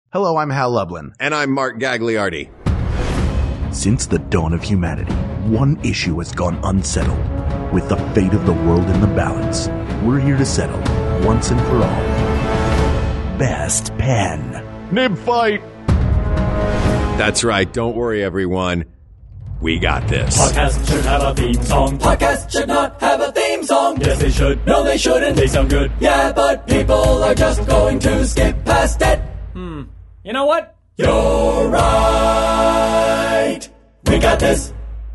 Hello, I'm Hal Lublin. And I'm Mark Gagliardi. Since the dawn of humanity, one issue has gone unsettled. With the fate of the world in the balance, we're here to settle, once and for all. Best pen. Nib fight! That's right. Don't worry, everyone. We got this. Podcast should have a theme song. Podcast should not have a theme song. Yes, they should. No, they shouldn't. They sound good. Yeah, but people are just going to skip past it. You know what? You're right. We got this.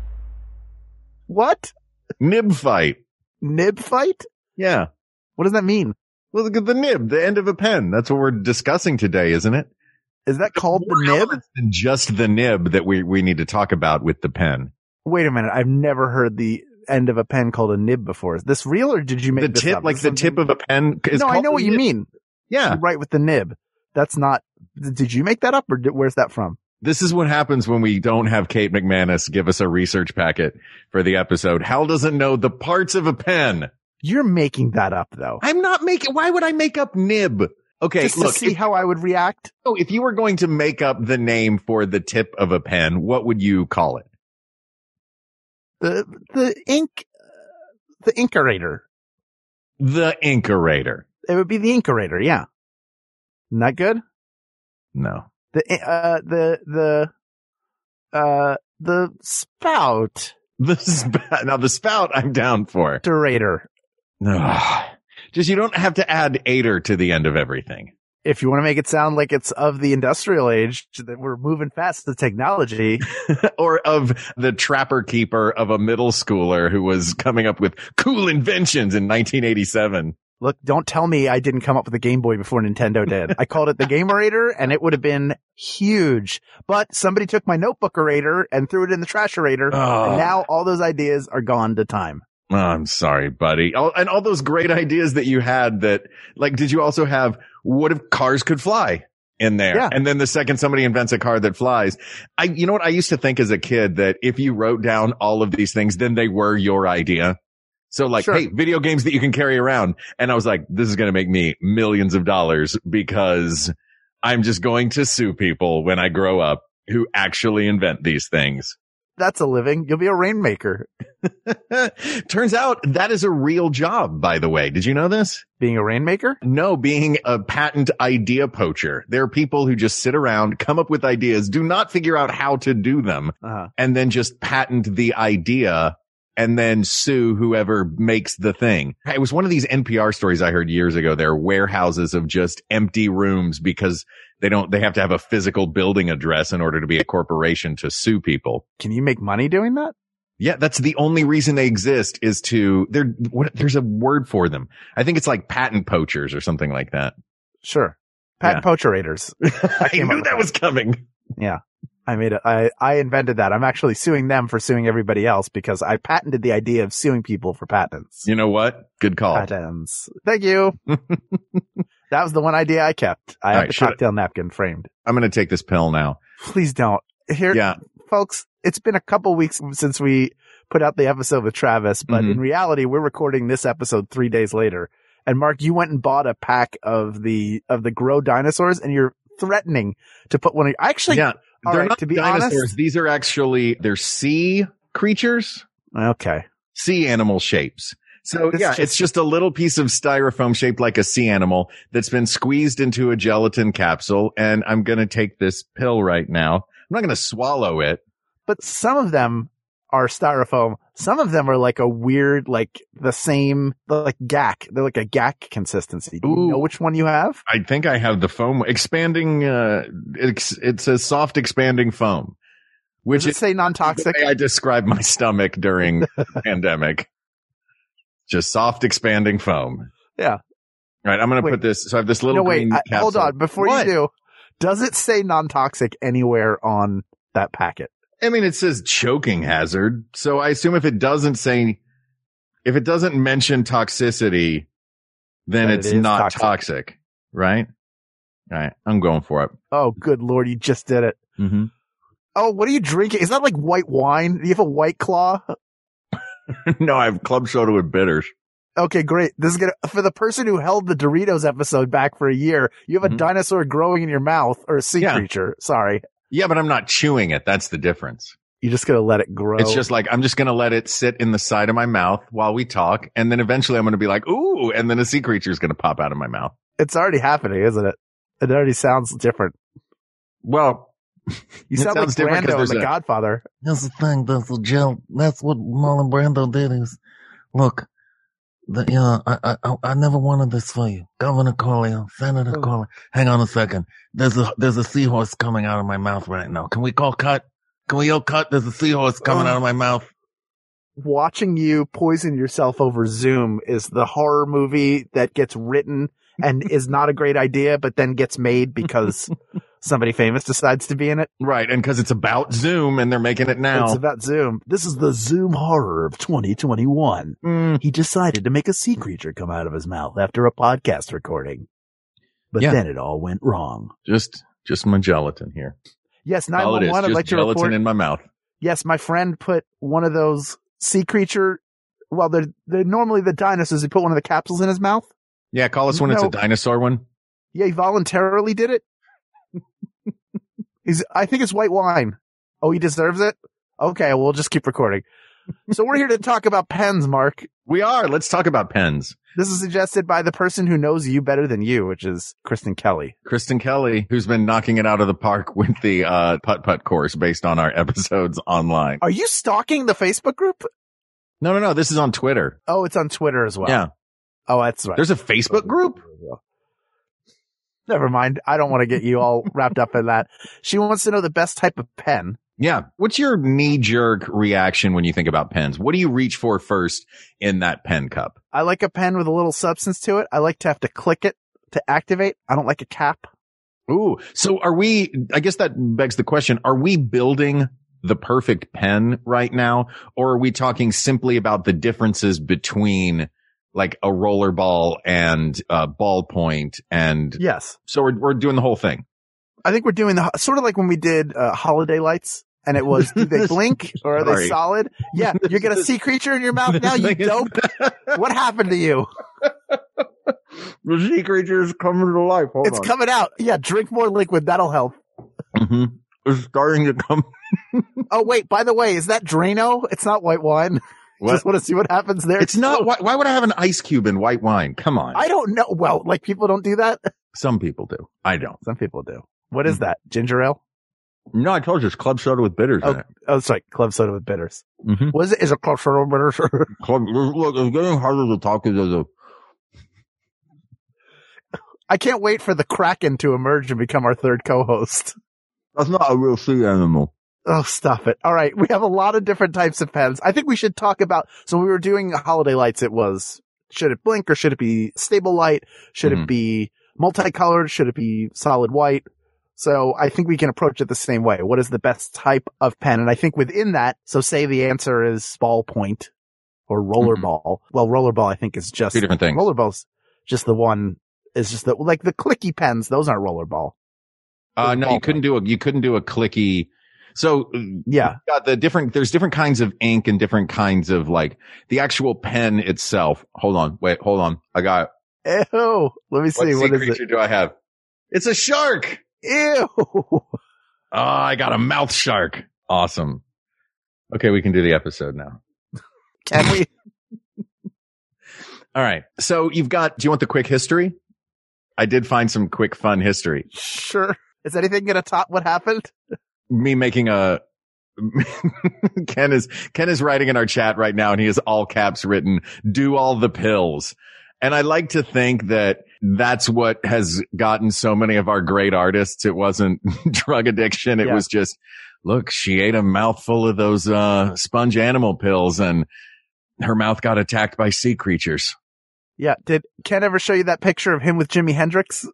What? Nib fight. Nib fight? Yeah. What does that mean? Well, look at the nib, the end of a pen. That's what we're discussing today, isn't it? Is that called the nib? Than just the nib that we need to talk about with the pen. Wait a minute. I've never heard the end of a pen called a nib before. Is this real or did you make the this tip, up? like the tip of a pen? Is no, I know what you mean. Yeah. You write with the nib. That's not, did you make that up or where's that from? This is what happens when we don't have Kate McManus give us a research packet for the episode. Hal doesn't know the parts of a pen. You're making that up though. I'm not making, why would I make up nib? Okay, Just look. to see how I would react? Oh, if you were going to make up the name for the tip of a pen, what would you call it? The Inkerator. The Inkerator. It would be the Inkerator, yeah. Isn't that good? No. The spout. Now the spout I'm down for. Durator. No. Just you don't have to add "ater" to the end of everything. If you want to make it sound like it's of the industrial age, that we're moving fast to technology. Or of the trapper keeper of a middle schooler who was coming up with cool inventions in 1987. Look, don't tell me I didn't come up with a Game Boy before Nintendo did. I called it the Gamerator and it would have been huge. But somebody took my Notebookerator and threw it in the Trasherator. Oh. And now all those ideas are gone to time. Oh, I'm sorry, buddy. And all those great ideas that you had that, like, did you also have, what if cars could fly in there? Yeah. And then the second somebody invents a car that flies. You know what? I used to think as a kid that if you wrote down all of these things, then they were your idea. So like, Sure. Hey, video games that you can carry around. And I was like, this is going to make me millions of dollars because I'm just going to sue people when I grow up who actually invent these things. That's a living. You'll be a rainmaker. Turns out that is a real job, by the way. Did you know this? Being a rainmaker? No, being a patent idea poacher. There are people who just sit around, come up with ideas, do not figure out how to do them, and then just patent the idea and then sue whoever makes the thing. It was one of these NPR stories I heard years ago. There are warehouses of just empty rooms because they have to have a physical building address in order to be a corporation to sue people. Can you make money doing that? Yeah, that's the only reason they exist is there's a word for them. I think it's like patent poachers or something like that. Sure. Patent poacherators. I knew that was coming. Yeah. I invented that. I'm actually suing them for suing everybody else because I patented the idea of suing people for patents. You know what? Good call. Patents. Thank you. That was the one idea I kept. I have the cocktail napkin framed. I'm going to take this pill now. Please don't. Folks, it's been a couple weeks since we put out the episode with Travis, but in reality, we're recording this episode 3 days later. And Mark, you went and bought a pack of the Grow dinosaurs and you're threatening to put one of they're not dinosaurs. Honest, these are they're sea creatures. Okay. Sea animal shapes. So it's just a little piece of styrofoam shaped like a sea animal that's been squeezed into a gelatin capsule. And I'm going to take this pill right now. I'm not going to swallow it. But some of them are styrofoam. Some of them are like a weird, like the same, like GAC. They're like a GAC consistency. Do you know which one you have? I think I have the foam expanding. It's a soft expanding foam. Does it say non-toxic? I described my stomach during the pandemic. Just soft expanding foam. Yeah. All right. I'm going to put this. So I have this little green capsule. Hold on. Before you do, does it say non-toxic anywhere on that packet? I mean, it says choking hazard. So I assume if it doesn't mention toxicity, then it's not toxic, right? All right. I'm going for it. Oh, good Lord. You just did it. Mm-hmm. Oh, what are you drinking? Is that like white wine? Do you have a White Claw? No, I have club soda with bitters. Okay, great. This is for the person who held the Doritos episode back for a year. You have a dinosaur growing in your mouth, or a sea creature. Sorry. Yeah, but I'm not chewing it. That's the difference. You're just going to let it grow. It's just like, I'm just going to let it sit in the side of my mouth while we talk. And then eventually I'm going to be like, ooh, and then a sea creature is going to pop out of my mouth. It's already happening, isn't it? It already sounds different. Well, you sound like Brando in The Godfather. That's the thing. That's the joke. That's what Marlon Brando did is, look, I never wanted this for you. Governor Corleone, Senator Corleone. Hang on a second. There's a seahorse coming out of my mouth right now. Can we call cut? Can we yell cut? There's a seahorse coming out of my mouth. Watching you poison yourself over Zoom is the horror movie that gets written and is not a great idea, but then gets made because somebody famous decides to be in it. Right. And because it's about Zoom and they're making it now. It's about Zoom. This is the Zoom horror of 2021. He decided to make a sea creature come out of his mouth after a podcast recording. But then it all went wrong. Just my gelatin here. Yes, 911. I'd like to report. Gelatin in my mouth. Yes, my friend put one of those sea creature. Well, they're normally the dinosaurs. He put one of the capsules in his mouth. Yeah, call us when it's a dinosaur one. Yeah, he voluntarily did it. I think it's white wine. Oh, he deserves it? Okay, we'll just keep recording. So we're here to talk about pens, Mark. We are. Let's talk about pens. This is suggested by the person who knows you better than you, which is Kristen Kelly. Kristen Kelly, who's been knocking it out of the park with the putt-putt course based on our episodes online. Are you stalking the Facebook group? No. This is on Twitter. Oh, it's on Twitter as well. Yeah. Oh, that's right. There's a Facebook group? Never mind. I don't want to get you all wrapped up in that. She wants to know the best type of pen. Yeah. What's your knee-jerk reaction when you think about pens? What do you reach for first in that pen cup? I like a pen with a little substance to it. I like to have to click it to activate. I don't like a cap. Ooh. So I guess that begs the question, are we building the perfect pen right now? Or are we talking simply about the differences between like a rollerball and a ballpoint? And yes. So we're doing the whole thing. I think we're doing sort of like when we did holiday lights, and it was, do they blink or are they solid? Yeah, you get a sea creature in your mouth now, you dope. What happened to you? The sea creature is coming to life. Hold on. Coming out. Yeah, drink more liquid. That'll help. Mm-hmm. It's starting to come. Oh, wait, by the way, is that Drano? It's not white wine. What? Just want to see what happens there. It's not. Why would I have an ice cube in white wine? Come on. I don't know. Well, like people don't do that. Some people do. I don't. Some people do. What is that? Ginger ale? No, I told you it's club soda with bitters in it. Oh, it's like club soda with bitters. Mm-hmm. What is it? Is it club soda with bitters? Look, it's getting harder to talk to. I can't wait for the Kraken to emerge and become our third co-host. That's not a real sea animal. Oh, stop it. All right. We have a lot of different types of pens. I think we should talk about, so when we were doing holiday lights, it was, should it blink or should it be stable light? Should it be multicolored? Should it be solid white? So I think we can approach it the same way. What is the best type of pen? And I think within that, so say the answer is ballpoint or rollerball. Well, rollerball I think is just two different things. Rollerball's just the one, is just the, like the clicky pens. Those aren't rollerball. No, you couldn't do a clicky. So yeah, there's different kinds of ink and different kinds of like the actual pen itself. Hold on. I got it. Ew. Let me see. What creature do I have? It's a shark. Ew. Oh, I got a mouth shark. Awesome. Okay. We can do the episode now. Can we? All right. So do you want the quick history? I did find some quick fun history. Sure. Is anything going to top what happened? Me making Ken is writing in our chat right now and he has all caps written, do all the pills. And I like to think that that's what has gotten so many of our great artists. It wasn't drug addiction. It was just, look, she ate a mouthful of those, sponge animal pills and her mouth got attacked by sea creatures. Yeah. Did Ken ever show you that picture of him with Jimi Hendrix?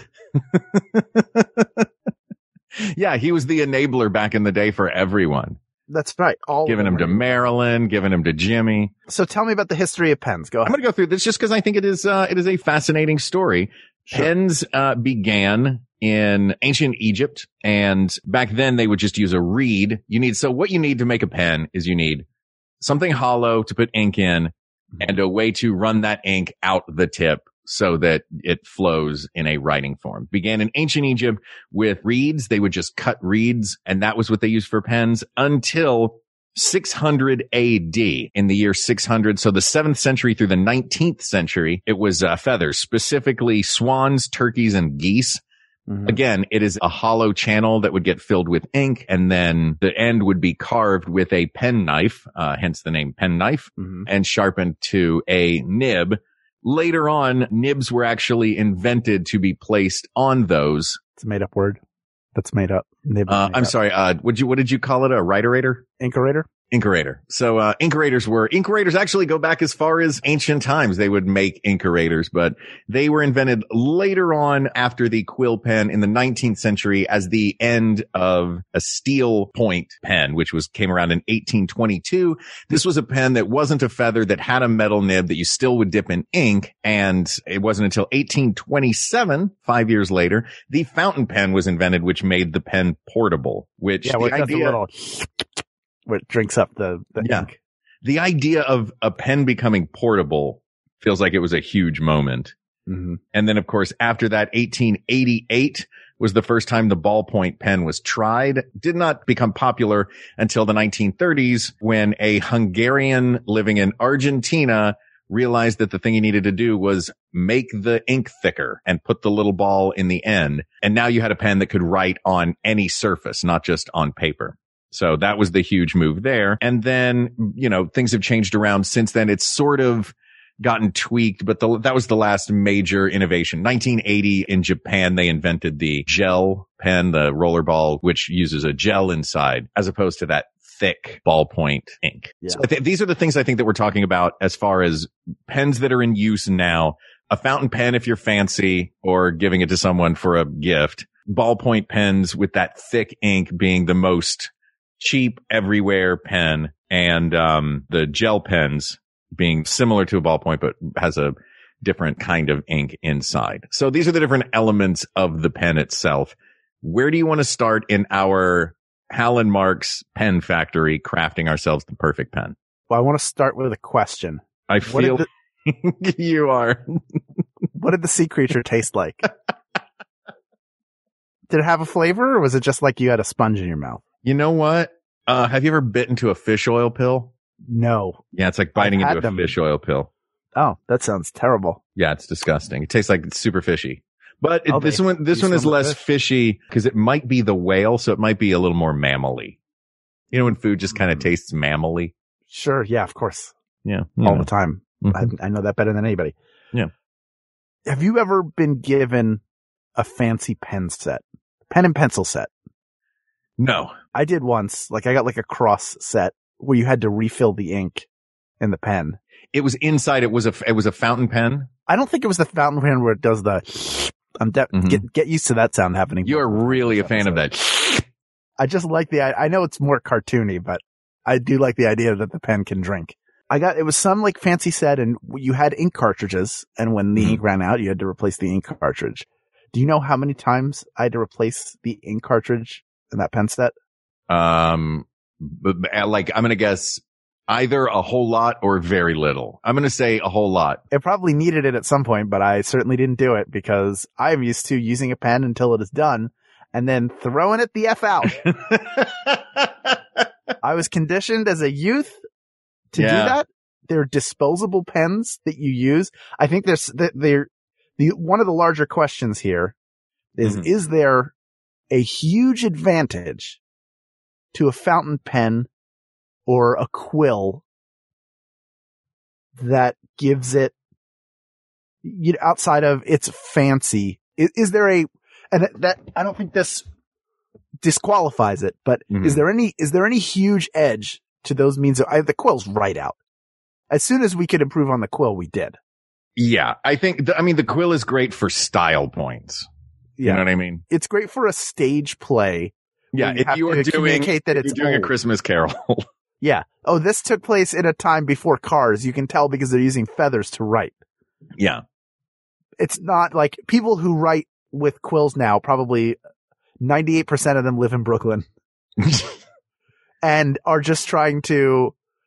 Yeah, he was the enabler back in the day for everyone. That's right. Giving him to Marilyn, giving him to Jimmy. So tell me about the history of pens. Go ahead. I'm going to go through this just because I think it is a fascinating story. Sure. Pens began in ancient Egypt, and back then they would just use a reed. What you need to make a pen is you need something hollow to put ink in, and a way to run that ink out the tip so that it flows in a writing form. Began in ancient Egypt with reeds. They would just cut reeds, and that was what they used for pens until 600 AD. In the year 600, so the 7th century through the 19th century, it was feathers, specifically swans, turkeys, and geese. Mm-hmm. Again, it is a hollow channel that would get filled with ink, and then the end would be carved with a pen knife, hence the name pen knife, and sharpened to a nib. Later on, nibs were actually invented to be placed on those. It's a made up word. That's made up. I'm sorry. What did you call it? A writerator? Inkorator? Inkorator. So, inkorators actually go back as far as ancient times. They would make inkorators, but they were invented later on after the quill pen in the 19th century as the end of a steel point pen, which came around in 1822. This was a pen that wasn't a feather, that had a metal nib that you still would dip in ink. And it wasn't until 1827, 5 years later, the fountain pen was invented, which made the pen portable, which the idea, where it drinks up the ink. The idea of a pen becoming portable feels like it was a huge moment. Mm-hmm. And then, of course, after that, 1888 was the first time the ballpoint pen was tried. Did not become popular until the 1930s, when a Hungarian living in Argentina realized that the thing he needed to do was make the ink thicker and put the little ball in the end. And now you had a pen that could write on any surface, not just on paper. So that was the huge move there. And then, things have changed around since then. It's sort of gotten tweaked, but that was the last major innovation. 1980 in Japan, they invented the gel pen, the rollerball, which uses a gel inside as opposed to that thick ballpoint ink. Yeah. So these are the things I think that we're talking about as far as pens that are in use now. A fountain pen if you're fancy or giving it to someone for a gift. Ballpoint pens with that thick ink being the most cheap everywhere pen, and the gel pens being similar to a ballpoint but has a different kind of ink inside. So these are the different elements of the pen itself. Where do you want to start in our Hal and Mark's pen factory crafting ourselves the perfect pen? Well, I want to start with a question. I feel you are. What did the sea creature taste like? Did it have a flavor, or was it just like you had a sponge in your mouth? You know what? Have you ever bitten into a fish oil pill? No. Yeah, it's like biting into a fish oil pill. Oh, that sounds terrible. Yeah, it's disgusting. It tastes like it's super fishy. But this one is less fishy because it might be the whale, so it might be a little more mammally. You know when food just kind of tastes mammally? Sure, yeah, of course. Yeah. All the time. Mm-hmm. I know that better than anybody. Yeah. Have you ever been given a fancy pen and pencil set? No. I did once. I got a cross set where you had to refill the ink in the pen. It was inside. It was a fountain pen. I don't think it was the fountain pen where it does the. Get used to that sound happening. You are really a fan of that. I just like I know it's more cartoony, but I do like the idea that the pen can drink. It was some fancy set, and you had ink cartridges, and when the ink ran out, you had to replace the ink cartridge. Do you know how many times I had to replace the ink cartridge in that pen set? I'm going to guess either a whole lot or very little. I'm going to say a whole lot. It probably needed it at some point, but I certainly didn't do it because I'm used to using a pen until it is done and then throwing it the F out. I was conditioned as a youth to do that. They're disposable pens that you use. I think one of the larger questions here is there a huge advantage to a fountain pen or a quill that gives it, outside of its fancy? Is there that I don't think this disqualifies it, but is there any huge edge to those means of, the quill's right out. As soon as we could improve on the quill, we did. Yeah, I think, the quill is great for style points. You know what I mean? It's great for a stage play. Yeah, if you are doing a Christmas Carol. Yeah. Oh, this took place in a time before cars. You can tell because they're using feathers to write. Yeah. It's not like people who write with quills now, probably 98% of them live in Brooklyn and are just trying to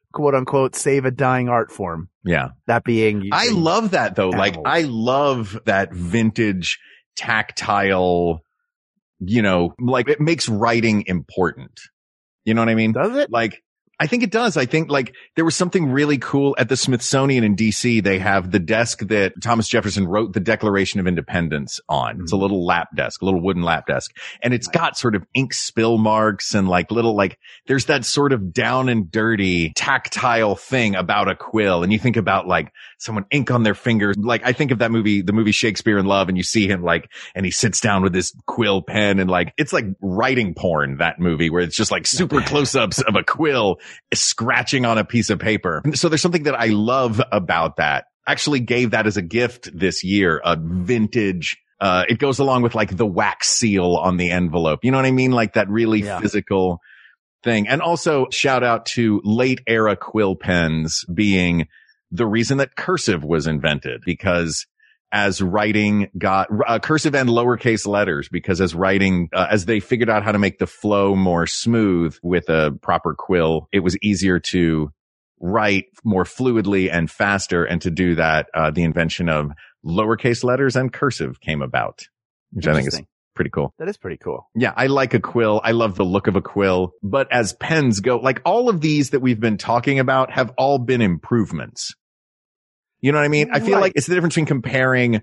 quote unquote save a dying art form. Yeah. That being, I love that though. animals. Like I love that vintage tactile, you know, like it makes writing important. You know what I mean? Does it? Like, I think it does. I think like there was something really cool at the Smithsonian in DC. They have the desk that Thomas Jefferson wrote the Declaration of Independence on. Mm-hmm. It's a little lap desk, a little wooden lap desk. And it's got sort of ink spill marks and like little, like there's that sort of down and dirty tactile thing about a quill. And you think about like someone ink on their fingers. Like I think of that movie, the movie Shakespeare in Love, and you see him like, and he sits down with this quill pen and like, it's like writing porn, that movie, where it's just like super close-ups of a quill scratching on a piece of paper. So there's something that I love about that. Actually gave that as a gift this year, a vintage, it goes along with like the wax seal on the envelope. You know what I mean? Like that really physical thing. And also shout out to late era quill pens being the reason that cursive was invented, because as writing got cursive and lowercase letters, because as writing, as they figured out how to make the flow more smooth with a proper quill, it was easier to write more fluidly and faster. And to do that, the invention of lowercase letters and cursive came about, which I think is pretty cool. That is pretty cool. Yeah. I like a quill. I love the look of a quill, but as pens go, like all of these that we've been talking about have all been improvements. You know what I mean? I feel like it's the difference between comparing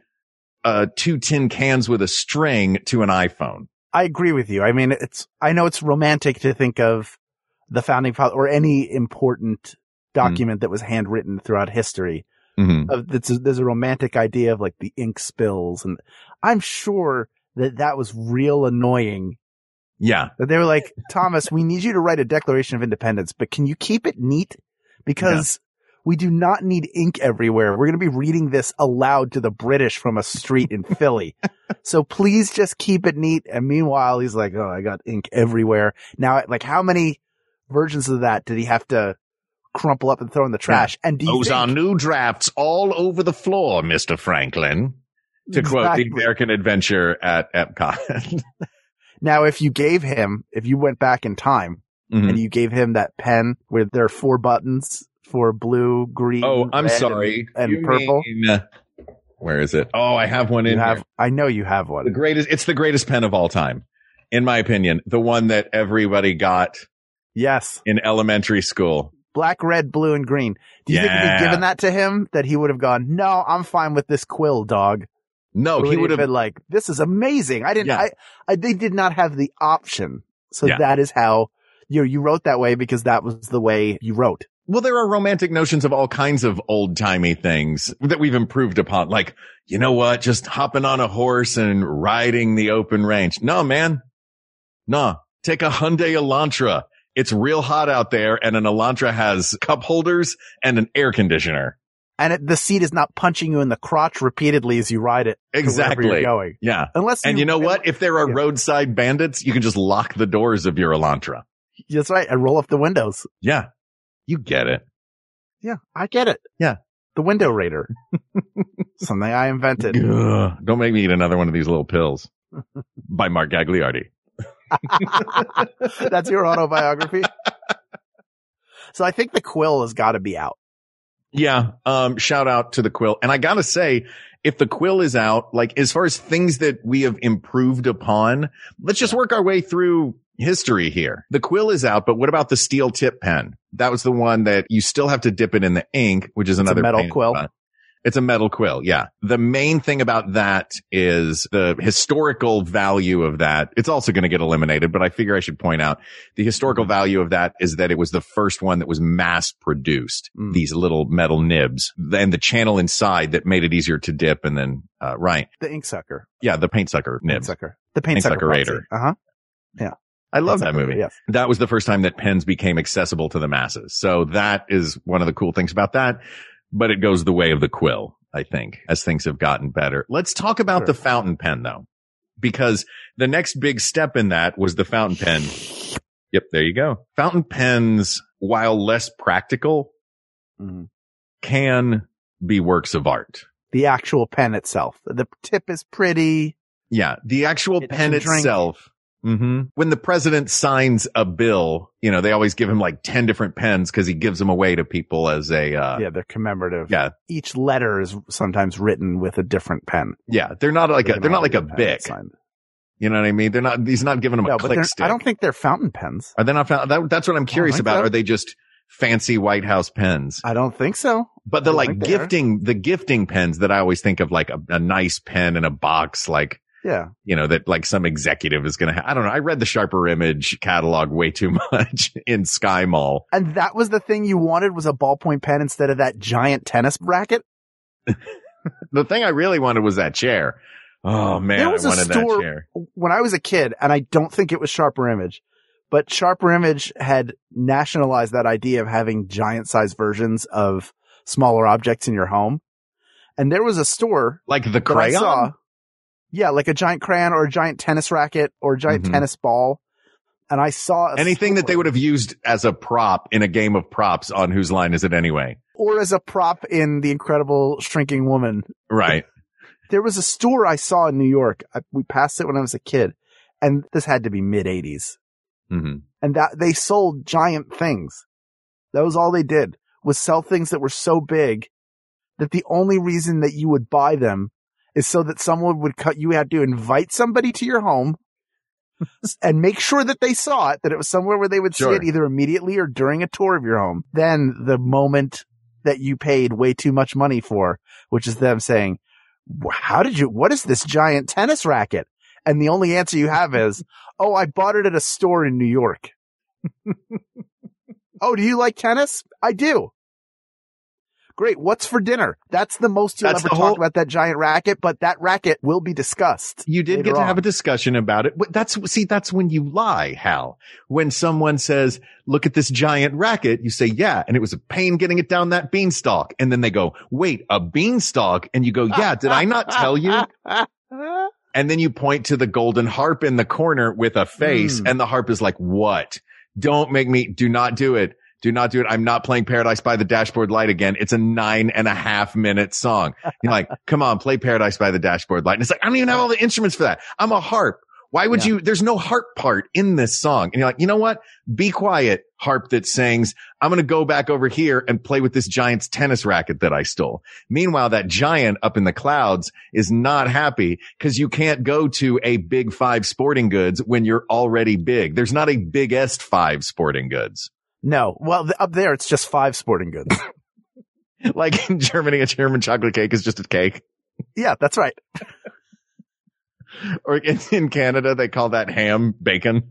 2 tin cans with a string to an iPhone. I agree with you. I mean, I know it's romantic to think of the founding father or any important document that was handwritten throughout history. Mm-hmm. There's a romantic idea of like the ink spills, and I'm sure that was real annoying. Yeah. That they were like, Thomas, we need you to write a Declaration of Independence, but can you keep it neat? Because we do not need ink everywhere. We're going to be reading this aloud to the British from a street in Philly. So please just keep it neat. And meanwhile, he's like, oh, I got ink everywhere. Now, like, how many versions of that did he have to crumple up and throw in the trash? And those are new drafts all over the floor, Mr. Franklin, to quote the American Adventure at Epcot. Now, if you went back in time and you gave him that pen where there are 4 buttons, for blue, green, I'm sorry. and purple. Where is it? Oh, I have one in here. I know you have one. It's the greatest pen of all time, in my opinion. The one that everybody got. Yes. In elementary school. Black, red, blue, and green. Do you think if you'd given that to him, that he would have gone, no, I'm fine with this quill, dog? No, he would have been like, this is amazing. They did not have the option. So that is how you wrote that way, because that was the way you wrote. Well, there are romantic notions of all kinds of old-timey things that we've improved upon. Like, you know what? Just hopping on a horse and riding the open range. No, man. No. Take a Hyundai Elantra. It's real hot out there, and an Elantra has cup holders and an air conditioner. And the seat is not punching you in the crotch repeatedly as you ride it. Exactly. You're going. Yeah. And you know what? If there are roadside bandits, you can just lock the doors of your Elantra. That's right. And roll up the windows. Yeah. You get it. Yeah, I get it. Yeah. The Window Raider. Something I invented. Ugh, don't make me eat another one of these little pills. By Mark Gagliardi. That's your autobiography? So I think the quill has got to be out. Yeah. Shout out to the quill. And I gotta say, if the quill is out, like as far as things that we have improved upon, let's just work our way through history here. The quill is out, but what about the steel tip pen? That was the one that you still have to dip it in the ink, which is another metal quill. It's a metal quill. Yeah. The main thing about that is the historical value of that. It's also going to get eliminated, but I figure I should point out the historical value of that is that it was the first one that was mass produced. These little metal nibs and the channel inside that made it easier to dip and then, right. The ink sucker. Yeah. The paint sucker nibs. The paint sucker Raider. Yeah. I love that movie. Yes. That was the first time that pens became accessible to the masses. So that is one of the cool things about that. But it goes the way of the quill, I think, as things have gotten better. Let's talk about the fountain pen, though, because the next big step in that was the fountain pen. Yep, there you go. Fountain pens, while less practical, can be works of art. The actual pen itself. The tip is pretty. Yeah, the actual pen itself. Mm-hmm. When the president signs a bill, they always give him like 10 different pens because he gives them away to people as a, they're commemorative. Yeah. Each letter is sometimes written with a different pen. Yeah. They're not like a Bic. You know what I mean? He's not giving them a click stick. I don't think they're fountain pens. Are they not fountain? That's what I'm curious about. So. Are they just fancy White House pens? I don't think so. But they're like the gifting pens that I always think of, like a nice pen in a box, like, yeah, that like some executive is going to I don't know. I read the Sharper Image catalog way too much in Sky Mall. And that was the thing you wanted, was a ballpoint pen instead of that giant tennis racket? The thing I really wanted was that chair. Oh man, I wanted that chair. When I was a kid, and I don't think it was Sharper Image, but Sharper Image had nationalized that idea of having giant size versions of smaller objects in your home. And there was a store like the crayon. Yeah, like a giant crayon or a giant tennis racket or a giant tennis ball. And I saw anything that they would have used as a prop in a game of props on Whose Line Is It Anyway? Or as a prop in The Incredible Shrinking Woman. Right. There was a store I saw in New York. We passed it when I was a kid, and this had to be mid-'80s. Mm-hmm. And that they sold giant things. That was all they did, was sell things that were so big that the only reason that you would buy them is so that someone would you had to invite somebody to your home and make sure that they saw it, that it was somewhere where they would see it either immediately or during a tour of your home. Then the moment that you paid way too much money for, which is them saying, what is this giant tennis racket? And the only answer you have is, oh, I bought it at a store in New York. Oh, do you like tennis? I do. Great. What's for dinner? That's the most you'll ever talk about that giant racket, but that racket will be discussed. You did get to have a discussion about it. That's when you lie, Hal. When someone says, look at this giant racket, you say, yeah, and it was a pain getting it down that beanstalk. And then they go, wait, a beanstalk? And you go, yeah, did I not tell you? And then you point to the golden harp in the corner with a face, and the harp is like, what? Do not do it. Do not do it. I'm not playing Paradise by the Dashboard Light again. It's a 9.5 minute song. You're like, come on, play Paradise by the Dashboard Light. And it's like, I don't even have all the instruments for that. I'm a harp. Why would you? There's no harp part in this song. And you're like, you know what? Be quiet, harp that sings. I'm going to go back over here and play with this giant's tennis racket that I stole. Meanwhile, that giant up in the clouds is not happy because you can't go to a Big 5 Sporting Goods when you're already big. There's not a biggest 5 Sporting Goods. No. Well, up there, it's just 5 Sporting Goods. Like in Germany, a German chocolate cake is just a cake. Yeah, that's right. Or in Canada, they call that ham bacon.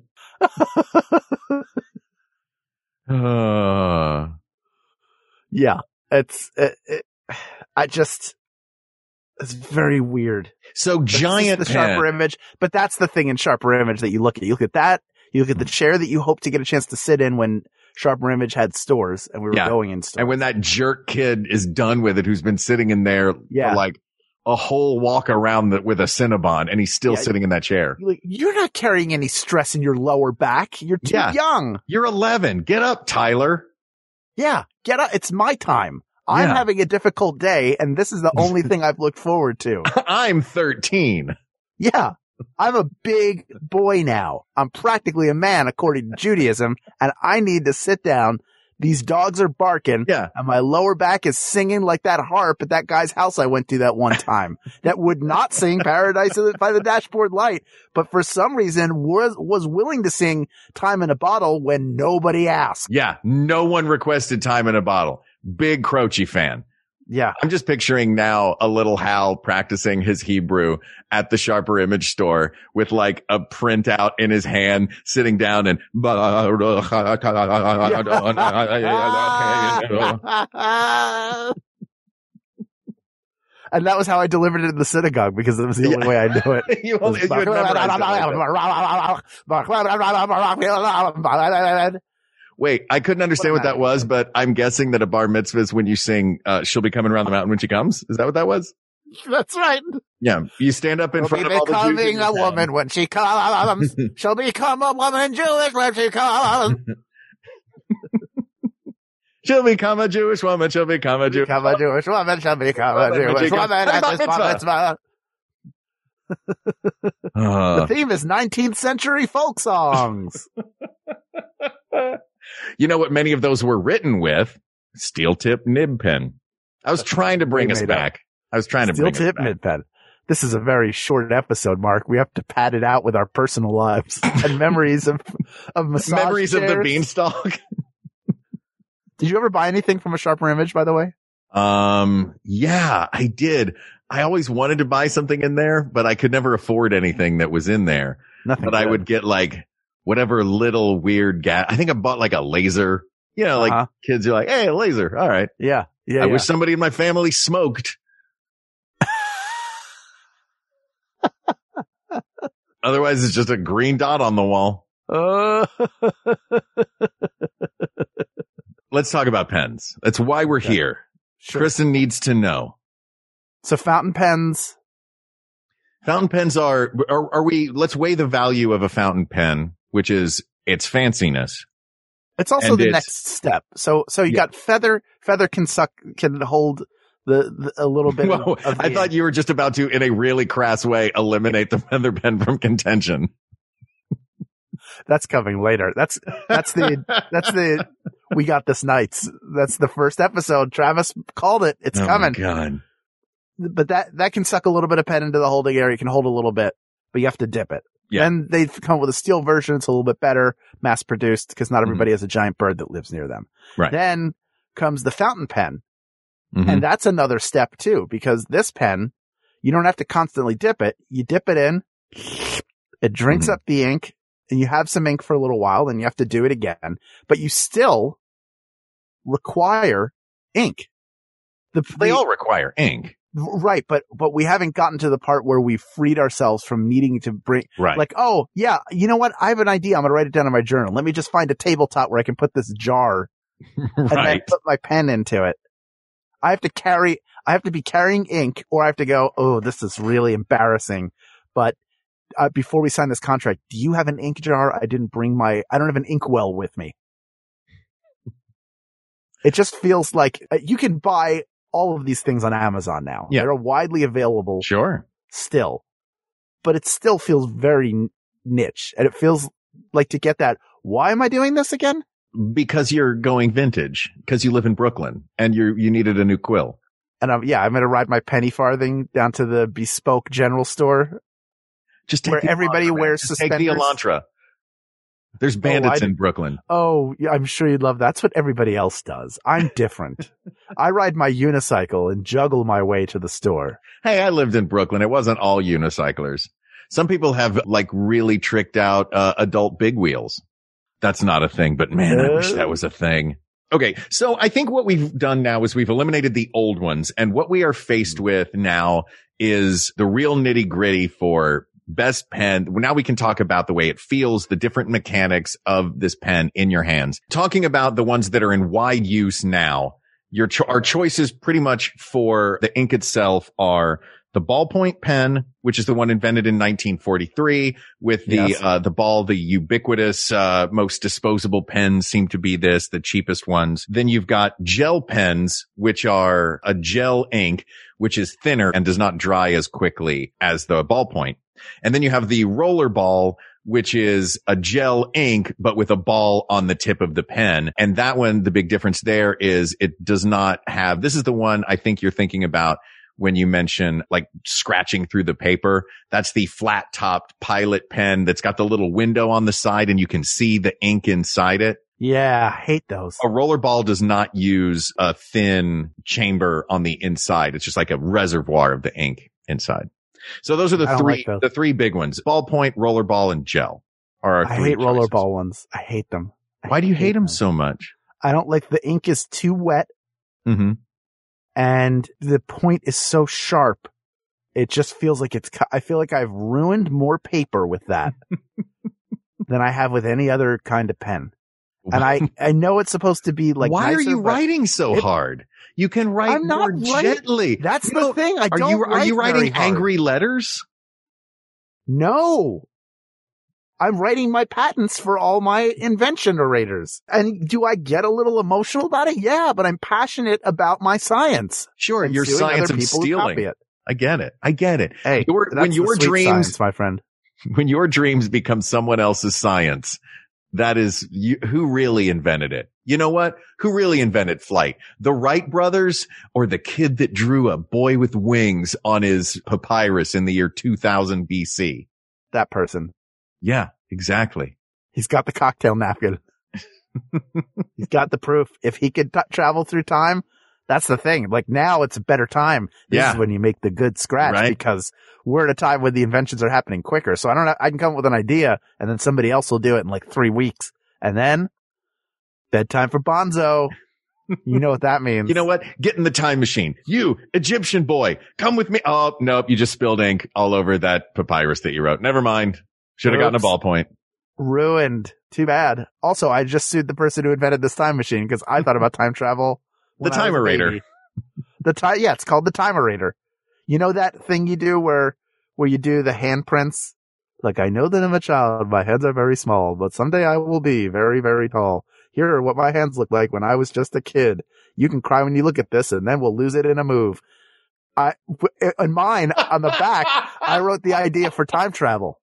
Yeah, it's very weird. So giant the Sharper Image, but that's the thing in Sharper Image that you look at. You look at that. You look at the chair that you hope to get a chance to sit in when Sharper Image had stores and we were going in stores. And when that jerk kid is done with it, who's been sitting in there for like a whole walk around with a Cinnabon, and he's still sitting in that chair. You're not carrying any stress in your lower back. You're too young. You're 11. Get up, Tyler. Yeah, get up. It's my time. I'm having a difficult day, and this is the only thing I've looked forward to. I'm 13. Yeah. I'm a big boy now. I'm practically a man according to Judaism, and I need to sit down. These dogs are barking, and my lower back is singing like that harp at that guy's house I went to that one time that would not sing Paradise by the Dashboard Light, but for some reason was willing to sing Time in a Bottle when nobody asked. Yeah, no one requested Time in a Bottle. Big Croce fan. Yeah. I'm just picturing now a little Hal practicing his Hebrew at the Sharper Image store with like a printout in his hand, sitting down and and that was how I delivered it in the synagogue because it was the only way I knew it. Wait, I couldn't understand what that was, but I'm guessing that a bar mitzvah is when you sing, she'll be coming around the mountain when she comes. Is that what that was? That's right. Yeah. You stand up in front of all the Jews. Becoming a woman when she comes. She'll become a woman Jewish when she comes. She'll become a Jewish woman. She'll become a Jewish woman. She'll become a Jewish woman. She'll become a Jewish woman at this bar mitzvah. The theme is 19th century folk songs. You know what many of those were written with? Steel tip nib pen. I was trying to bring us back. Steel tip nib pen. This is a very short episode, Mark. We have to pad it out with our personal lives and memories of massage memories chairs. of the beanstalk. Did you ever buy anything from A Sharper Image, by the way? Yeah, I did. I always wanted to buy something in there, but I could never afford anything that was in there. Nothing. But I would get like whatever little weird I think I bought like a laser. You know, like kids are like, hey, a laser. All right. Yeah. I wish somebody in my family smoked. Otherwise, it's just a green dot on the wall. Let's talk about pens. That's why we're here. Sure. Kristen needs to know. So fountain pens. Fountain pens are we, let's weigh the value of a fountain pen, which is its fanciness. It's also the next step. So you got feather can hold a little bit. Whoa, of I thought you were just about to, in a really crass way, eliminate the feather pen from contention. That's coming later. That's the We Got This Nights. That's the first episode. Travis called it. It's coming. Oh my God. But that can suck a little bit of pen into the holding area. It can hold a little bit, but you have to dip it. Yeah. Then they've come with a steel version. It's a little bit better, mass produced, because not everybody has a giant bird that lives near them. Right. Then comes the fountain pen. Mm-hmm. And that's another step too, because this pen, you don't have to constantly dip it. You dip it in, it drinks up the ink, and you have some ink for a little while, then you have to do it again. But you still require ink. They all require ink. Right, but we haven't gotten to the part where we freed ourselves from needing to bring, like, oh, yeah, you know what? I have an idea. I'm going to write it down in my journal. Let me just find a tabletop where I can put this jar and then put my pen into it. I have to be carrying ink, or I have to go, oh, this is really embarrassing. But before we sign this contract, do you have an ink jar? I don't have an inkwell with me. It just feels like you can buy all of these things on Amazon now. Yeah. They're widely available. Sure. Still. But it still feels very niche. And it feels like, to get that, why am I doing this again? Because you're going vintage. Because you live in Brooklyn and you needed a new quill. And I'm going to ride my penny farthing down to the bespoke general store. Just where everybody wears suspenders. Take the Elantra. There's bandits in Brooklyn. Oh, yeah, I'm sure you'd love that. That's what everybody else does. I'm different. I ride my unicycle and juggle my way to the store. Hey, I lived in Brooklyn. It wasn't all unicyclers. Some people have like really tricked out adult big wheels. That's not a thing, but man, I wish that was a thing. Okay, so I think what we've done now is we've eliminated the old ones, and what we are faced with now is the real nitty-gritty for best pen. Now we can talk about the way it feels, the different mechanics of this pen in your hands. Talking about the ones that are in wide use now, our choices pretty much for the ink itself are the ballpoint pen, which is the one invented in 1943 with the ball, the ubiquitous, most disposable pens seem to be the cheapest ones. Then you've got gel pens, which are a gel ink, which is thinner and does not dry as quickly as the ballpoint. And then you have the roller ball, which is a gel ink, but with a ball on the tip of the pen. And that one, the big difference there is it does not have, this is the one I think you're thinking about when you mention like scratching through the paper. That's the flat topped Pilot pen that's got the little window on the side and you can see the ink inside it. Yeah, I hate those. A roller ball does not use a thin chamber on the inside. It's just like a reservoir of the ink inside. So those are the three big ones: ballpoint, rollerball, and gel. I hate rollerball ones. I hate them. Why do you hate them so much? I don't like the ink is too wet. Mm-hmm. And the point is so sharp. It just feels like I feel like I've ruined more paper with that than I have with any other kind of pen. And I know it's supposed to be like, why are you writing so hard? You can write more gently. That's the thing. Are you writing angry letters? No. I'm writing my patents for all my invention orators. And do I get a little emotional about it? Yeah, but I'm passionate about my science. Sure, your science of stealing. I get it. Hey, when your dreams, science, my friend, when your dreams become someone else's science, that is who really invented it. You know what? Who really invented flight? The Wright brothers or the kid that drew a boy with wings on his papyrus in the year 2000 BC? That person. Yeah, exactly. He's got the cocktail napkin. He's got the proof. If he could travel through time, that's the thing. Like now it's a better time. This is when you make the good scratch because we're at a time when the inventions are happening quicker. So I can come up with an idea and then somebody else will do it in like 3 weeks. And then bedtime for Bonzo. You know what that means. You know what? Get in the time machine. You, Egyptian boy, come with me. Oh, nope. You just spilled ink all over that papyrus that you wrote. Never mind. Should have gotten a ballpoint. Ruined. Too bad. Also, I just sued the person who invented this time machine because I thought about time travel. The Timerator. It's called the Timerator. You know that thing you do where you do the handprints? Like, I know that I'm a child. My hands are very small, but someday I will be very, very tall. Here are what my hands look like when I was just a kid. You can cry when you look at this and then we'll lose it in a move. On mine, on the back, I wrote the idea for time travel.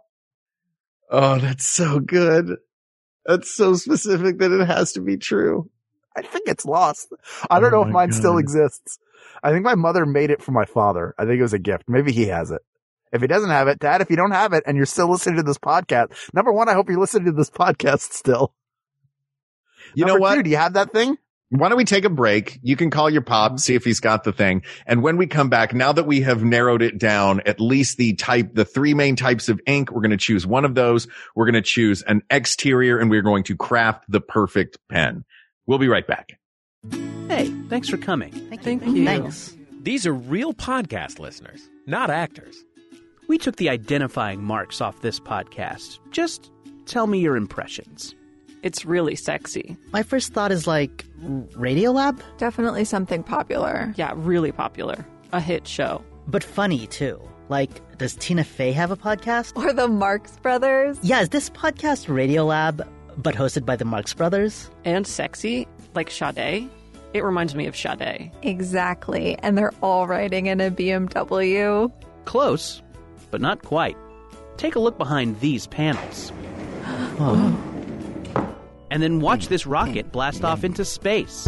Oh, that's so good. That's so specific that it has to be true. I think it's lost. I don't know if mine still exists. I think my mother made it for my father. I think it was a gift. Maybe he has it. If he doesn't have it, Dad, if you don't have it and you're still listening to this podcast, number one, I hope you're listening to this podcast still. You know what? Two, do you have that thing? Why don't we take a break? You can call your pop, see if he's got the thing. And when we come back, now that we have narrowed it down, at least the 3 main types of ink, we're going to choose one of those. We're going to choose an exterior and we're going to craft the perfect pen. We'll be right back. Hey, thanks for coming. Thank you. Thanks. These are real podcast listeners, not actors. We took the identifying marks off this podcast. Just tell me your impressions. It's really sexy. My first thought is like Radiolab? Definitely something popular. Yeah, really popular. A hit show. But funny, too. Like, does Tina Fey have a podcast? Or the Marx Brothers? Yeah, is this podcast Radiolab, but hosted by the Marx Brothers? And sexy, like Sade. It reminds me of Sade. Exactly. And they're all riding in a BMW. Close, but not quite. Take a look behind these panels. Oh. And then watch this rocket blast off into space.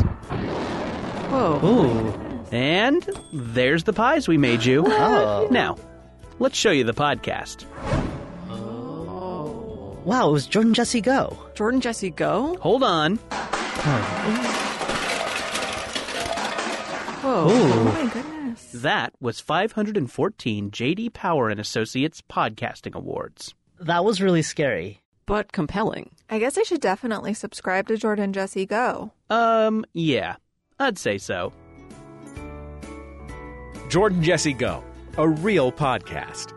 Whoa. Ooh. And there's the pies we made you. Oh. Now, let's show you the podcast. Wow, it was Jordan Jesse Go. Jordan Jesse Go? Hold on. Whoa. Oh my goodness. That was 514 J.D. Power and Associates Podcasting Awards. That was really scary. But compelling. I guess I should definitely subscribe to Jordan Jesse Go. Yeah, I'd say so. Jordan Jesse Go, a real podcast.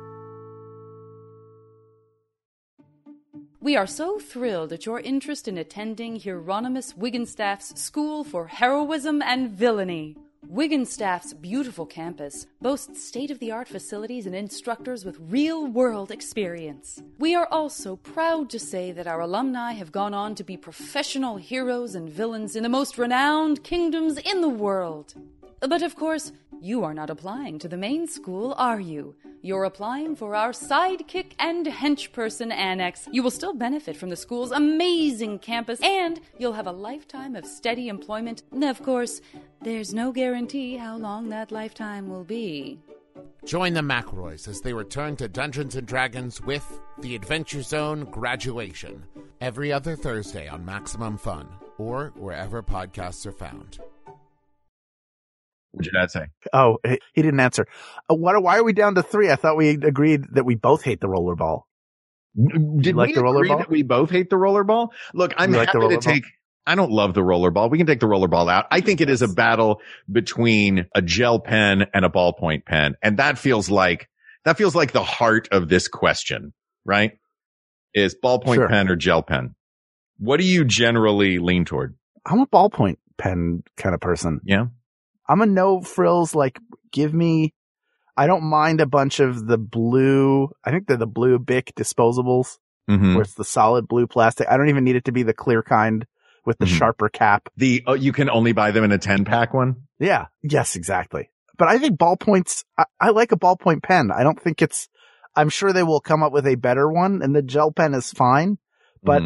We are so thrilled at your interest in attending Hieronymus Wigginstaff's School for Heroism and Villainy. Wigginstaff's beautiful campus boasts state-of-the-art facilities and instructors with real-world experience. We are also proud to say that our alumni have gone on to be professional heroes and villains in the most renowned kingdoms in the world. But of course, you are not applying to the main school, are you? You're applying for our sidekick and henchperson annex. You will still benefit from the school's amazing campus, and you'll have a lifetime of steady employment. Of course, there's no guarantee how long that lifetime will be. Join the McElroys as they return to Dungeons & Dragons with The Adventure Zone Graduation, every other Thursday on Maximum Fun, or wherever podcasts are found. What'd your dad say? Oh, he didn't answer. Why are we down to 3? I thought we agreed that we both hate the rollerball. Did we agree that we both hate the rollerball? Look, I'm happy to take... I don't love the rollerball. We can take the rollerball out. I think it is a battle between a gel pen and a ballpoint pen. And that feels like the heart of this question, right? Is ballpoint pen or gel pen? What do you generally lean toward? I'm a ballpoint pen kind of person. Yeah. I'm a no frills, like, I don't mind a bunch of the blue, I think they're the blue Bic disposables, where it's the solid blue plastic. I don't even need it to be the clear kind with the sharper cap. You can only buy them in a 10-pack one? Yeah. Yes, exactly. But I think ballpoints, I like a ballpoint pen. I don't think I'm sure they will come up with a better one, and the gel pen is fine, but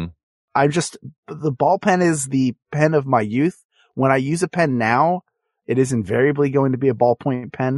the ball pen is the pen of my youth. When I use a pen now, it is invariably going to be a ballpoint pen.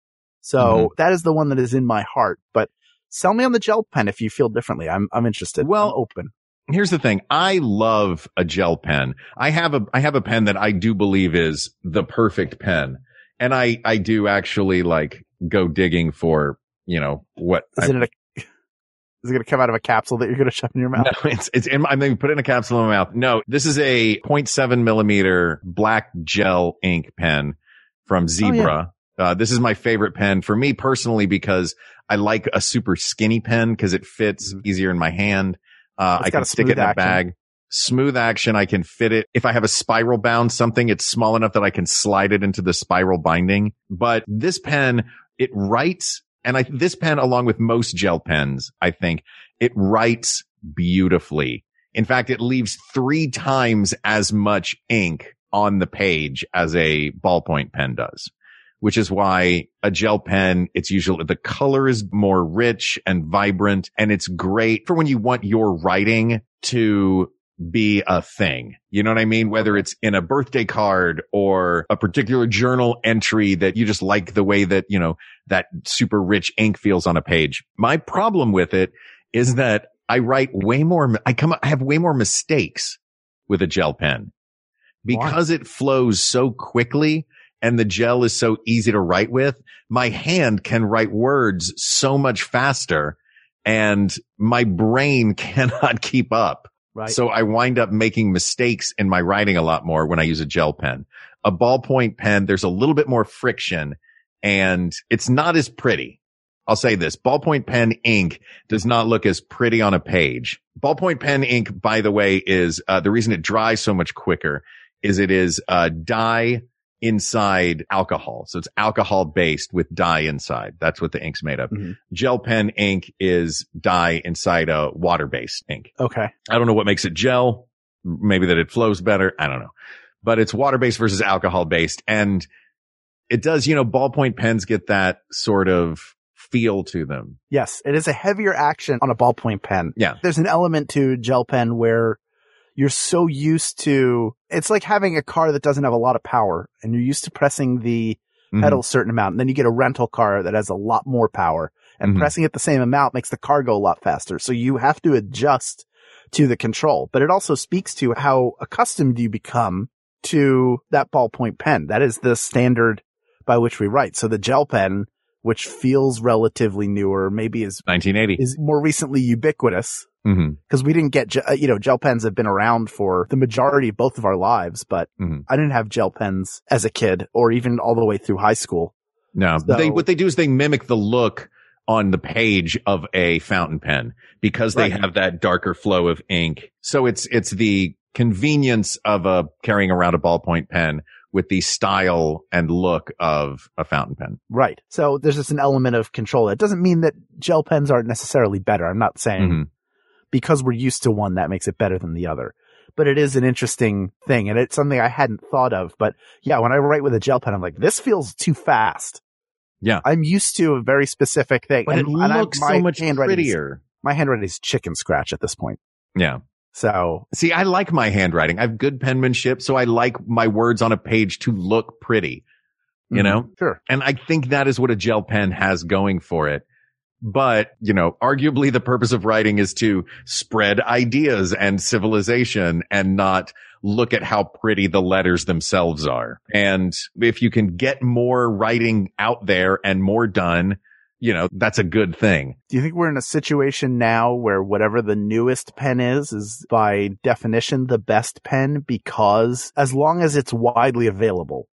So that is the one that is in my heart, but sell me on the gel pen if you feel differently. I'm interested. Well, I'm open. Here's the thing. I love a gel pen. I have a pen that I do believe is the perfect pen. And I do actually like go digging for, what is it going to come out of a capsule that you're going to shove in your mouth? No, I'm going to put it in a capsule in my mouth. No, this is a 0.7 millimeter black gel ink pen from Zebra. Oh, yeah. This is my favorite pen for me personally because I like a super skinny pen because it fits easier in my hand. I can stick it in a bag. Smooth action. I can fit it. If I have a spiral bound something, it's small enough that I can slide it into the spiral binding. But this pen, it writes, and this pen, along with most gel pens, I think, it writes beautifully. In fact, it leaves 3 times as much ink on the page as a ballpoint pen does, which is why a gel pen, it's usually the color is more rich and vibrant, and it's great for when you want your writing to be a thing. You know what I mean? Whether it's in a birthday card or a particular journal entry that you just like the way that, that super rich ink feels on a page. My problem with it is that I write I have way more mistakes with a gel pen because it flows so quickly and the gel is so easy to write with. My hand can write words so much faster and my brain cannot keep up. Right. So I wind up making mistakes in my writing a lot more when I use a gel pen. A ballpoint pen, there's a little bit more friction and it's not as pretty. I'll say this. Ballpoint pen ink does not look as pretty on a page. Ballpoint pen ink, by the way, is the reason it dries so much quicker is it is dye inside alcohol. So it's alcohol based with dye inside. That's what the ink's made of. Mm-hmm. Gel pen ink is dye inside a water based ink. Okay. I don't know what makes it gel. Maybe that it flows better. I don't know, but it's water based versus alcohol based. And it does, ballpoint pens get that sort of feel to them. Yes. It is a heavier action on a ballpoint pen. Yeah. There's an element to gel pen where you're so used to, it's like having a car that doesn't have a lot of power and you're used to pressing the pedal a certain amount. And then you get a rental car that has a lot more power and pressing it the same amount makes the car go a lot faster. So you have to adjust to the control, but it also speaks to how accustomed you become to that ballpoint pen. That is the standard by which we write. So the gel pen, which feels relatively newer, maybe is 1980, is more recently ubiquitous. Because we didn't get, gel pens have been around for the majority of both of our lives, but I didn't have gel pens as a kid or even all the way through high school. No, so, what they do is they mimic the look on the page of a fountain pen because they have that darker flow of ink. So it's the convenience of carrying around a ballpoint pen with the style and look of a fountain pen. Right. So there's just an element of control. It doesn't mean that gel pens aren't necessarily better. I'm not saying because we're used to one that makes it better than the other. But it is an interesting thing, and it's something I hadn't thought of. But yeah, when I write with a gel pen, I'm like, this feels too fast. Yeah. I'm used to a very specific thing. But it looks so much prettier. My handwriting is chicken scratch at this point. Yeah. So. See, I like my handwriting. I have good penmanship, so I like my words on a page to look pretty. You know? Sure. And I think that is what a gel pen has going for it. But, arguably the purpose of writing is to spread ideas and civilization and not look at how pretty the letters themselves are. And if you can get more writing out there and more done, that's a good thing. Do you think we're in a situation now where whatever the newest pen is by definition the best pen because as long as it's widely available?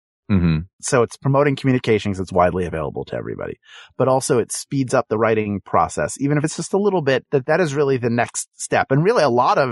So it's promoting communications. It's widely available to everybody, but also it speeds up the writing process. Even if it's just a little bit, that is really the next step. And really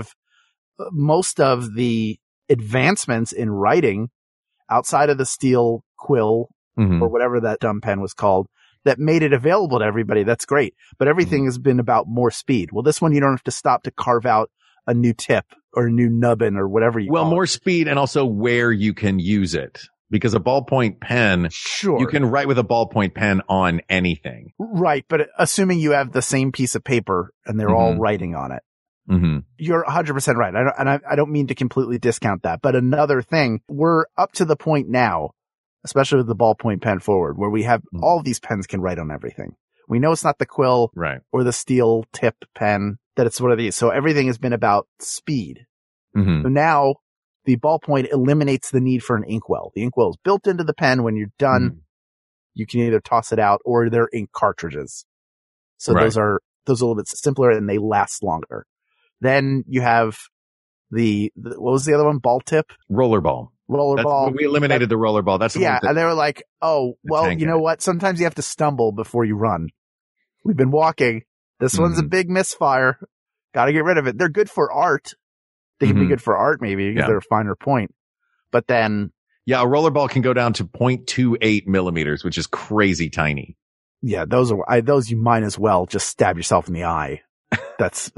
most of the advancements in writing outside of the steel quill or whatever that dumb pen was called that made it available to everybody. That's great. But everything has been about more speed. Well, this one, you don't have to stop to carve out a new tip or a new nubbin or whatever you call it. More speed and also where you can use it. Because a ballpoint pen, sure, you can write with a ballpoint pen on anything. Right. But assuming you have the same piece of paper and they're all writing on it. Mm-hmm. You're 100% right. I don't mean to completely discount that. But another thing, we're up to the point now, especially with the ballpoint pen forward, where we have all of these pens can write on everything. We know it's not the quill or the steel tip pen, that it's one of these. So everything has been about speed. Mm-hmm. So now the ballpoint eliminates the need for an inkwell. The inkwell is built into the pen. When you're done, you can either toss it out or they're ink cartridges. So those are a little bit simpler and they last longer. Then you have the what was the other one? Ball tip? Rollerball. Rollerball. We eliminated the rollerball. That's the one and they were like, oh, well, you know what? Sometimes you have to stumble before you run. We've been walking. This one's a big misfire. Got to get rid of it. They're good for art. They can be good for art, maybe, because they're a finer point. But then. Yeah, a rollerball can go down to 0.28 millimeters, which is crazy tiny. Yeah, those you might as well just stab yourself in the eye. That's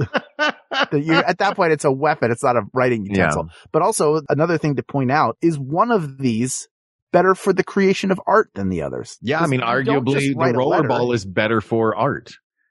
at that point, it's a weapon. It's not a writing utensil. Yeah. But also another thing to point out is one of these better for the creation of art than the others. Yeah. I mean, arguably the rollerball is better for art.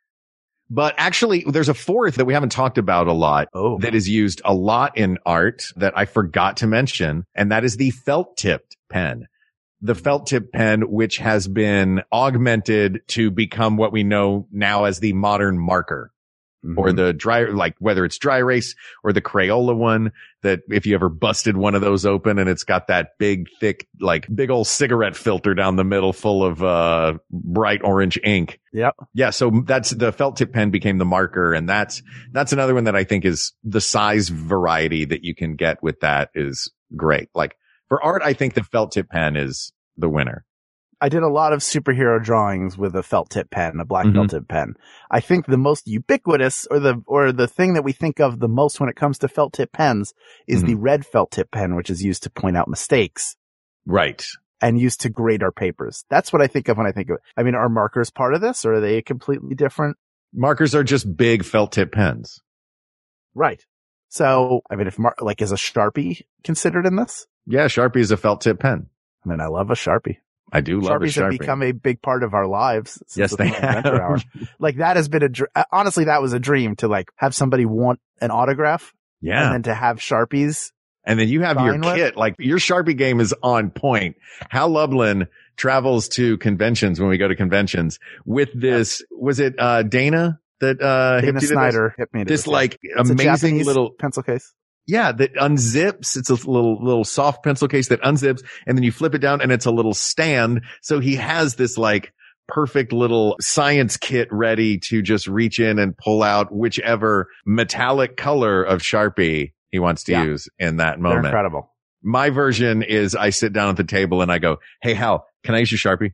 But actually, there's a fourth that we haven't talked about a lot that is used a lot in art that I forgot to mention, and that is the felt-tipped pen. The felt-tip pen, which has been augmented to become what we know now as the modern marker. Or the dry, like whether it's dry erase or the Crayola one, that if you ever busted one of those open and it's got that big, thick, like big old cigarette filter down the middle full of, bright orange ink. Yep. Yeah. So that's the felt tip pen became the marker. And that's another one that I think is the size variety that you can get with that is great. Like for art, I think the felt tip pen is the winner. I did a lot of superhero drawings with a felt tip pen, a black felt tip pen. I think the most ubiquitous or the thing that we think of the most when it comes to felt tip pens is the red felt tip pen, which is used to point out mistakes. Right. And used to grade our papers. That's what I think of when I think of it. I mean, are markers part of this or are they completely different? Markers are just big felt tip pens. Right. So, I mean, is a Sharpie considered in this? Yeah, Sharpie is a felt tip pen. I mean, I love a Sharpie. I do love Sharpies a Sharpie. Have become a big part of our lives. Yes, they have. Like that has been honestly, that was a dream to like have somebody want an autograph. Yeah. And then to have Sharpies. And then you have your kit, like your Sharpie game is on point. Hal Lublin travels to conventions when we go to conventions with this, was it, Dana that, Dana Snyder hit me. This like amazing little pencil case. Yeah, that unzips. It's a little soft pencil case that unzips and then you flip it down and it's a little stand. So he has this like perfect little science kit ready to just reach in and pull out whichever metallic color of Sharpie he wants to use in that moment. They're incredible. My version is I sit down at the table and I go, "Hey, Hal, can I use your Sharpie?"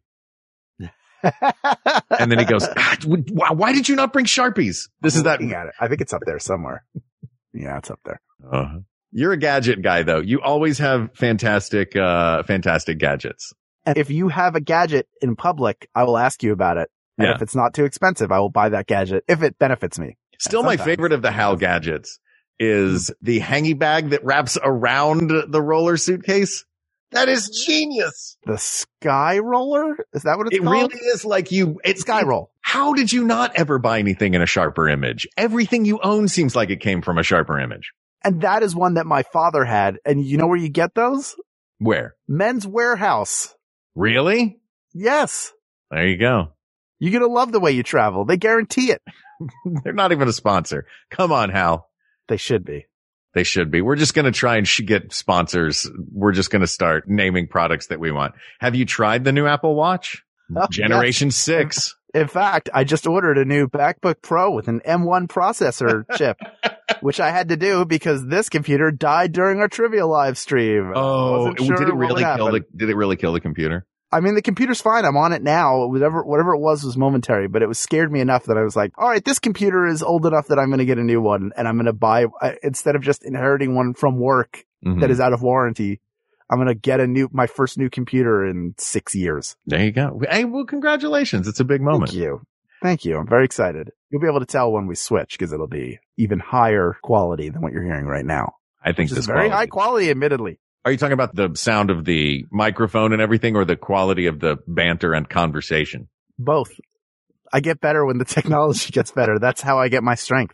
And then he goes, "Why did you not bring Sharpies?" This is that. I think it's up there somewhere. Yeah, it's up there. You're a gadget guy, though. You always have fantastic gadgets. And if you have a gadget in public, I will ask you about it. And if it's not too expensive, I will buy that gadget if it benefits me. Still, my favorite of the Hal gadgets is the hangy bag that wraps around the roller suitcase. That is genius. The Sky Roller? Is that what it's called? It really is like it's Sky Roll. How did you not ever buy anything in a Sharper Image? Everything you own seems like it came from a Sharper Image. And that is one that my father had. And you know where you get those? Where? Men's Warehouse. Really? Yes. There you go. You're going to love the way you travel. They guarantee it. They're not even a sponsor. Come on, Hal. They should be. They should be. We're just going to try and get sponsors. We're just going to start naming products that we want. Have you tried the new Apple Watch? Generation 6. In fact, I just ordered a new MacBook Pro with an M1 processor chip, which I had to do because this computer died during our trivia live stream. Oh, did it really kill the computer? I mean, the computer's fine. I'm on it now. Whatever it was momentary, but it scared me enough that I was like, all right, this computer is old enough that I'm going to get a new one and I'm going to buy, instead of just inheriting one from work that is out of warranty, I'm going to get my first new computer in 6 years. There you go. Hey, well, congratulations. It's a big moment. Thank you. I'm very excited. You'll be able to tell when we switch because it'll be even higher quality than what you're hearing right now. I think this is very high quality, admittedly. Are you talking about the sound of the microphone and everything, or the quality of the banter and conversation? Both. I get better when the technology gets better. That's how I get my strength.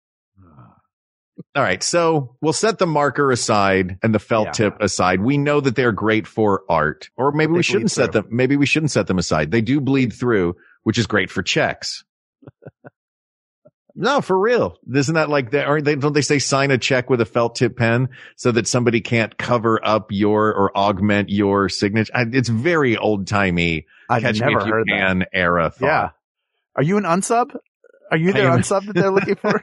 All right. So we'll set the marker aside and the felt tip aside. We know that they're great for art, or maybe we shouldn't set them. Maybe we shouldn't set them aside. They do bleed through, which is great for checks. No, for real. Isn't that like that? Don't they say sign a check with a felt tip pen so that somebody can't cover up or augment your signature? It's very old timey. I've never heard that era thought. Yeah. Are you an unsub? Are you their unsub that they're looking for?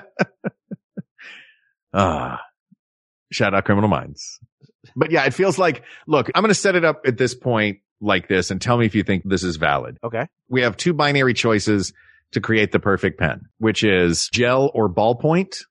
Shout out Criminal Minds. But yeah, it feels like, look, I'm going to set it up at this point like this and tell me if you think this is valid. Okay. We have 2 binary choices to create the perfect pen, which is gel or ballpoint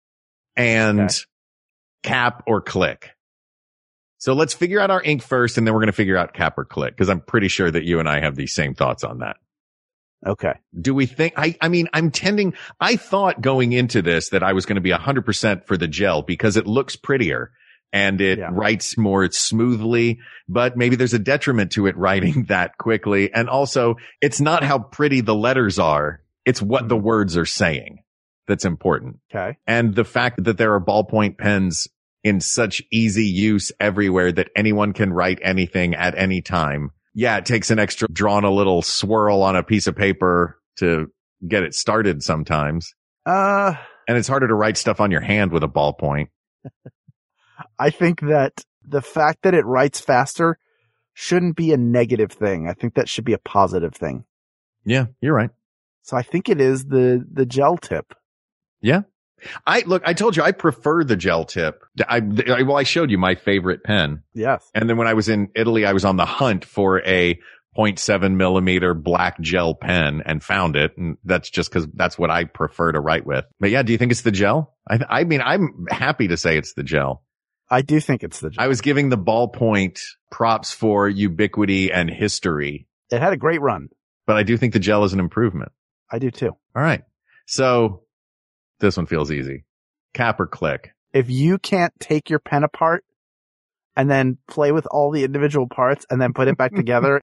and cap or click. So let's figure out our ink first, and then we're going to figure out cap or click, because I'm pretty sure that you and I have the same thoughts on that. Okay. Do we think, I thought going into this that I was going to be 100% for the gel because it looks prettier and it writes more smoothly, but maybe there's a detriment to it writing that quickly. And also, it's not how pretty the letters are. It's what the words are saying that's important. Okay. And the fact that there are ballpoint pens in such easy use everywhere that anyone can write anything at any time. Yeah, it takes an extra drawing a little swirl on a piece of paper to get it started sometimes. And it's harder to write stuff on your hand with a ballpoint. I think that the fact that it writes faster shouldn't be a negative thing. I think that should be a positive thing. Yeah, you're right. So I think it is the gel tip. Yeah. I told you I prefer the gel tip. I showed you my favorite pen. Yes. And then when I was in Italy, I was on the hunt for a 0.7 millimeter black gel pen and found it. And that's just because that's what I prefer to write with. But yeah, do you think it's the gel? I mean, I'm happy to say it's the gel. I do think it's the gel. I was giving the ballpoint props for ubiquity and history. It had a great run. But I do think the gel is an improvement. I do too. All right. So this one feels easy. Cap or click? If you can't take your pen apart and then play with all the individual parts and then put it back together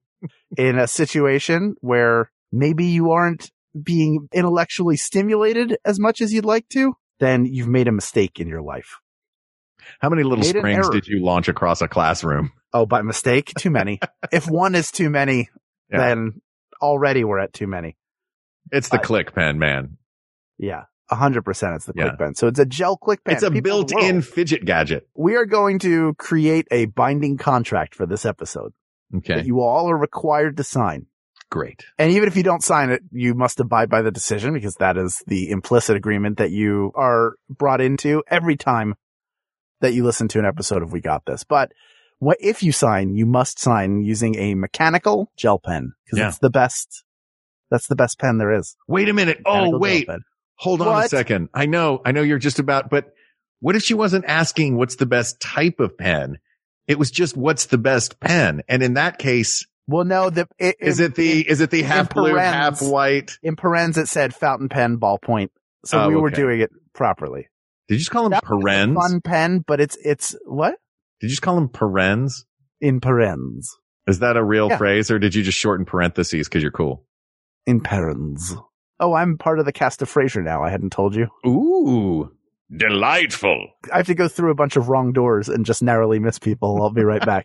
in a situation where maybe you aren't being intellectually stimulated as much as you'd like to, then you've made a mistake in your life. How many little springs did you launch across a classroom? Oh, by mistake? Too many. If one is too many, then already we're at too many. It's the click pen, man. Yeah. 100% it's the click pen. So it's a gel click pen. It's a built-in fidget gadget. We are going to create a binding contract for this episode. Okay. That you all are required to sign. Great. And even if you don't sign it, you must abide by the decision, because that is the implicit agreement that you are brought into every time that you listen to an episode of We Got This. But if you sign, you must sign using a mechanical gel pen, because it's the best. That's the best pen there is. Wait a minute. Oh, wait. Hold on a second. I know you're just about, but what if she wasn't asking what's the best type of pen? It was just what's the best pen. And in that case, well, no, is it the half blue, half white? In parens, it said fountain pen, ballpoint. So we were doing it properly. Did you just call them parens? Fun pen, but it's what? Did you just call them parens? In parens. Is that a real phrase, or did you just shorten parentheses because you're cool? In parens. Oh, I'm part of the cast of Frasier now. I hadn't told you. Ooh, delightful. I have to go through a bunch of wrong doors and just narrowly miss people. I'll be right back.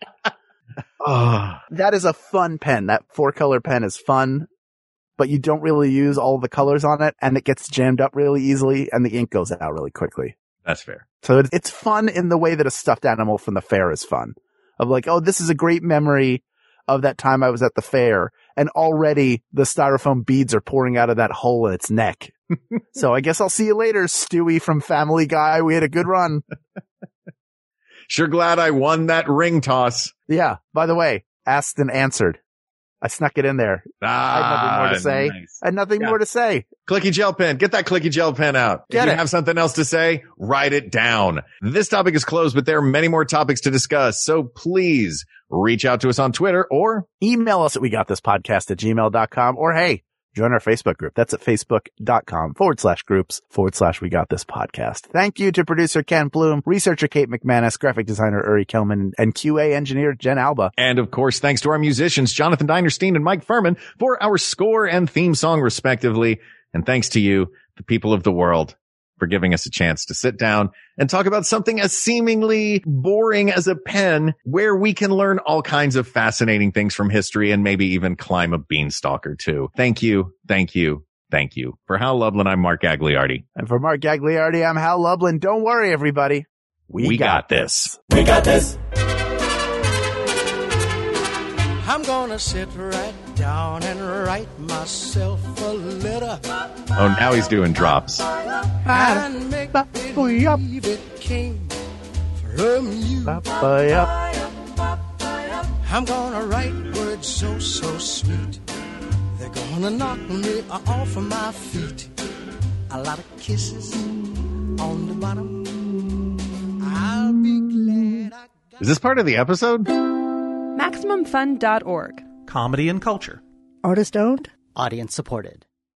That is a fun pen. That 4-color pen is fun, but you don't really use all the colors on it, and it gets jammed up really easily, and the ink goes out really quickly. That's fair. So it's fun in the way that a stuffed animal from the fair is fun. Of like, oh, this is a great memory of that time I was at the fair, and already the styrofoam beads are pouring out of that hole in its neck. So I guess I'll see you later, Stewie from Family Guy. We had a good run. Sure glad I won that ring toss. Yeah. By the way, asked and answered. I snuck it in there. I had nothing more to say. Nice. I had nothing more to say. Clicky gel pen. Get that clicky gel pen out. If you have something else to say, write it down. This topic is closed, but there are many more topics to discuss. So please reach out to us on Twitter or email us at wegotThisPodcast@gmail.com. Or hey, join our Facebook group. That's at facebook.com/groups/We Got This Podcast. Thank you to producer Ken Bloom, researcher Kate McManus, graphic designer Uri Kelman, and QA engineer Jen Alba. And of course, thanks to our musicians, Jonathan Dinerstein and Mike Furman, for our score and theme song, respectively. And thanks to you, the people of the world, for giving us a chance to sit down and talk about something as seemingly boring as a pen, where we can learn all kinds of fascinating things from history and maybe even climb a beanstalk or two. Thank you. Thank you. Thank you. For Hal Lublin, I'm Mark Gagliardi. And for Mark Gagliardi, I'm Hal Lublin. Don't worry, everybody. We got this. We got this. I'm gonna sit right down and write myself a letter. Oh, now he's doing drops. And make believe it came from you. I'm gonna write words so sweet. They're gonna knock me off of my feet. A lot of kisses on the bottom. I'll be glad I got. Is this part of the episode? MaximumFun.org. Comedy and culture. Artist owned. Audience supported.